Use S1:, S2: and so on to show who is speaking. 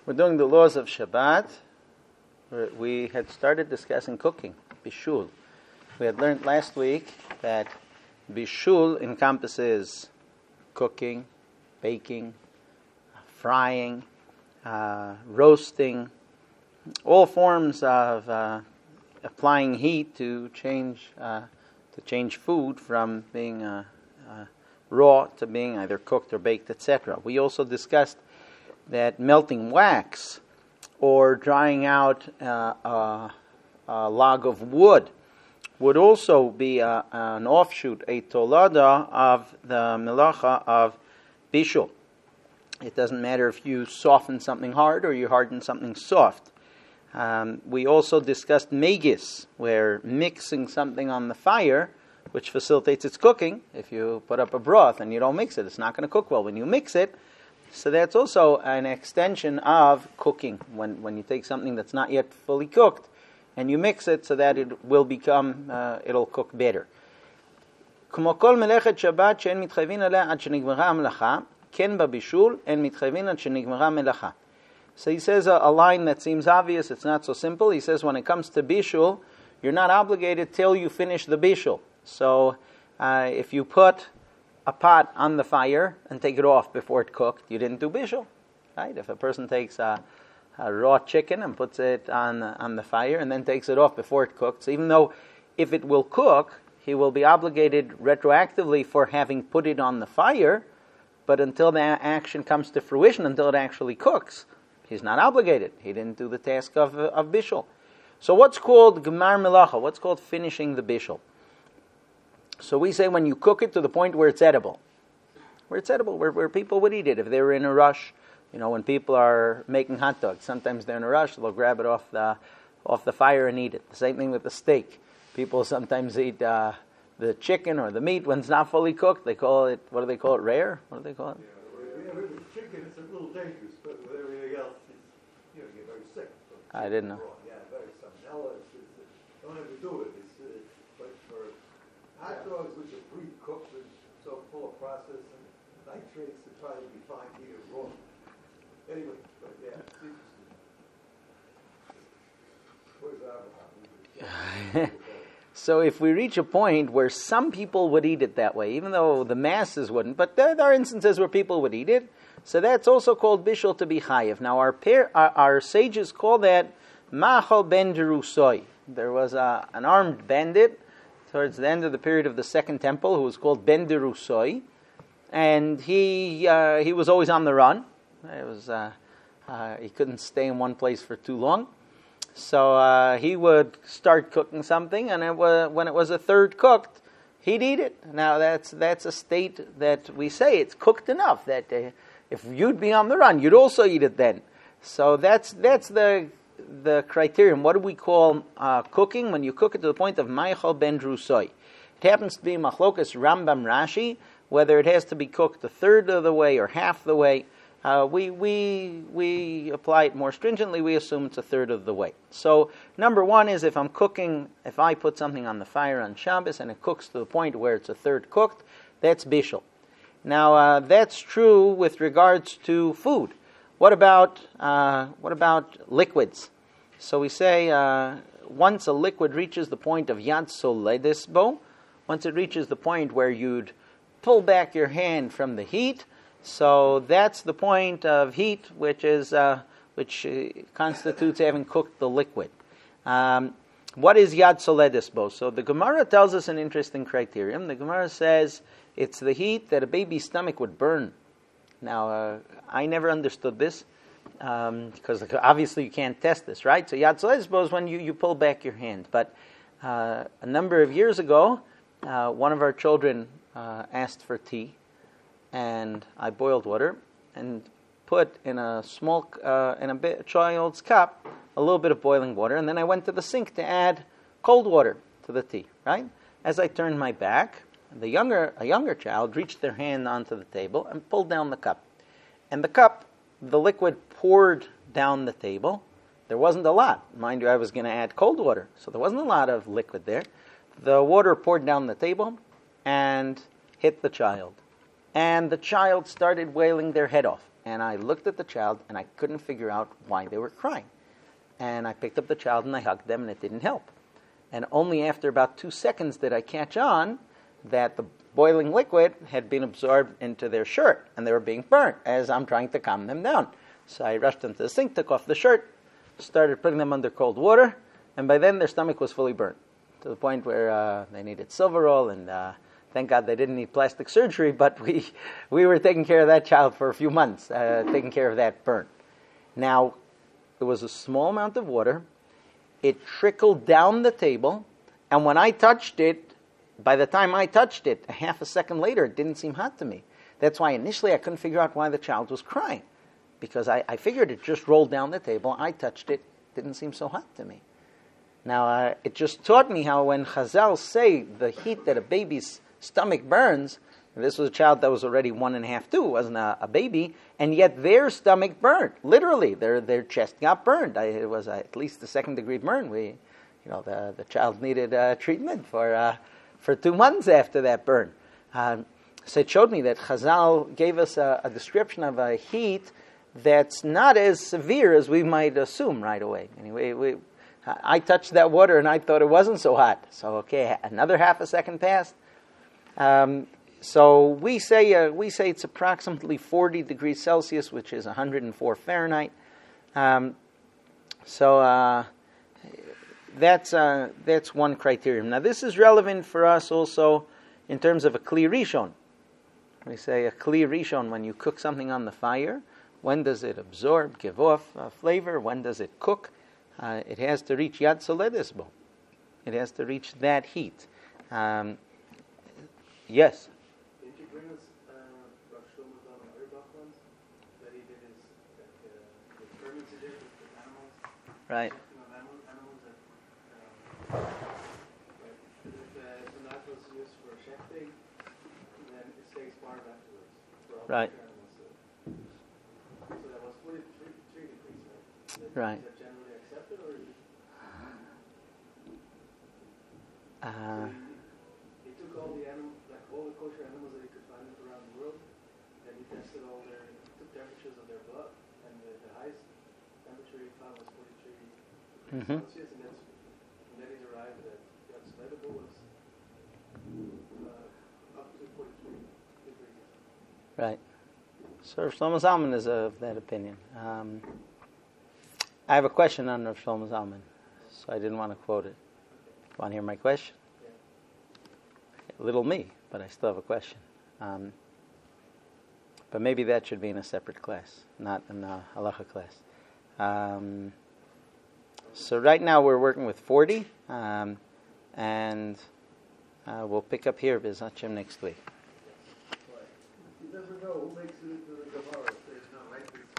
S1: We're doing the laws of Shabbat. We had started discussing cooking, bishul. We had learned last week that bishul encompasses cooking, baking, frying, roasting, all forms of applying heat to change food from being raw to being either cooked or baked, etc. We also discussed that melting wax or drying out a log of wood would also be an offshoot, a tolada of the melacha of bishul. It doesn't matter if you soften something hard or you harden something soft. We also discussed megis, where mixing something on the fire, which facilitates its cooking. If you put up a broth and you don't mix it, it's not going to cook well. When you mix it, so that's also an extension of cooking. When you take something that's not yet fully cooked and you mix it so that it will become, it'll cook better. כמו כל מלאכת שבת שאין מתחייבים עליה עד שנגמרה המלאכה, כן בבישול אין מתחייבים עד שנגמרה המלאכה. So he says a line that seems obvious, it's not so simple. He says when it comes to bishul, you're not obligated till you finish the bishul. So if you put a pot on the fire and take it off before it cooked, you didn't do bishul, right? If a person takes a raw chicken and puts it on the fire and then takes it off before it cooks, even though if it will cook, he will be obligated retroactively for having put it on the fire, but until the action comes to fruition, until it actually cooks, he's not obligated. He didn't do the task of bishul. So what's called gemar melacha? What's called finishing the bishul? So we say when you cook it to the point where it's edible. Where it's edible, where people would eat it. If they were in a rush, when people are making hot dogs, sometimes they're in a rush, they'll grab it off the fire and eat it. The same thing with the steak. People sometimes eat the chicken or the meat when it's not fully cooked. They call it, what do they call it, rare? What do they call it?
S2: Yeah, with the chicken, it's a little dangerous, but with everything else, you get very sick.
S1: I didn't know.
S2: Yeah, very salmonella. Don't ever do it. But for hot dogs, which are pre-cooked and so full of processed and nitrates, it probably be fine to eat it raw. Anyway, but yeah, it's interesting.
S1: So if we reach a point where some people would eat it that way, even though the masses wouldn't, but there are instances where people would eat it, so that's also called bishul to be chayiv. Now our sages call that machal ben derusoi. There was an armed bandit towards the end of the period of the Second Temple who was called Ben derusoi, and he was always on the run. It was he couldn't stay in one place for too long. So he would start cooking something, and when it was a third cooked, he'd eat it. Now that's a state that we say it's cooked enough that if you'd be on the run, you'd also eat it then. So that's the criterion. What do we call cooking? When you cook it to the point of ma'achal ben drusoi. It happens to be machlokas Rambam Rashi, whether it has to be cooked a third of the way or half the way. We apply it more stringently. We assume it's a third of the way. So number one is if I put something on the fire on Shabbos and it cooks to the point where it's a third cooked, that's bishul. Now that's true with regards to food. What about liquids? So we say once a liquid reaches the point of yad soledis bo, once it reaches the point where you'd pull back your hand from the heat. So that's the point of heat, which constitutes having cooked the liquid. What is yad soledis bo? So the Gemara tells us an interesting criterion. The Gemara says it's the heat that a baby's stomach would burn. Now, I never understood this because obviously you can't test this, right? So yad soledis bo is when you pull back your hand. But a number of years ago, one of our children asked for tea. And I boiled water and put in a child's cup a little bit of boiling water, and then I went to the sink to add cold water to the tea. Right? As I turned my back, a younger child reached their hand onto the table and pulled down the cup, and the liquid poured down the table. There wasn't a lot, mind you. I was going to add cold water, so there wasn't a lot of liquid there. The water poured down the table and hit the child. And the child started wailing their head off. and I looked at the child, and I couldn't figure out why they were crying. And I picked up the child, and I hugged them, and it didn't help. And only after about 2 seconds did I catch on that the boiling liquid had been absorbed into their shirt, and they were being burnt as I'm trying to calm them down. So I rushed into the sink, took off the shirt, started putting them under cold water, and by then their stomach was fully burnt, to the point where they needed Silverol, and thank God they didn't need plastic surgery, but we were taking care of that child for a few months, taking care of that burn. Now, it was a small amount of water. It trickled down the table, and when I touched it, by the time I touched it, a half a second later, it didn't seem hot to me. That's why initially I couldn't figure out why the child was crying, because I figured it just rolled down the table. I touched it, didn't seem so hot to me. Now, it just taught me how when Chazal say the heat that a baby's stomach burns, and this was a child that was already 1.5, 2, wasn't a baby, and yet their stomach burned. Literally, their chest got burned. It was at least a 2nd-degree burn. The child needed treatment for 2 months after that burn. So it showed me that Chazal gave us a description of a heat that's not as severe as we might assume right away. Anyway, I touched that water and I thought it wasn't so hot. So okay, another half a second passed. So we say it's approximately 40 degrees Celsius, which is 104 Fahrenheit. That's one criterion. Now this is relevant for us also in terms of a Kli Rishon. We say a Kli Rishon, when you cook something on the fire, when does it absorb, give off flavor? When does it cook? It has to reach Yad Soledes Bo. It has to reach that heat. Yes?
S3: Did you bring us Rav Shlomo Zalman Auerbach ones that he did his experiments he did with animals?
S1: Right.
S3: Animals that if the knife was used for shechting, then it stays hard afterwards. For all
S1: Right.
S3: the animals. So that was 43 degrees, right?
S1: Right.
S3: Is that generally accepted, or is it? He took all the animals, like all the kosher animals that he could find around the world, and he tested took temperatures of their blood, and the highest temperature he found was 43 degrees Celsius, and then he arrived at Yad Soledes was up to 43 degrees.
S1: Right. So Rav Shlomo Zalman is of that opinion. I have a question on Rav Shlomo Zalman, so I didn't want to quote it. Want to hear my question? Little me, but I still have a question. But maybe that should be in a separate class, not in the halacha class. So right now we're working with 40, and we'll pick up here B'ezras Hashem next week.
S2: You never know who makes it into the Gemara if there's no right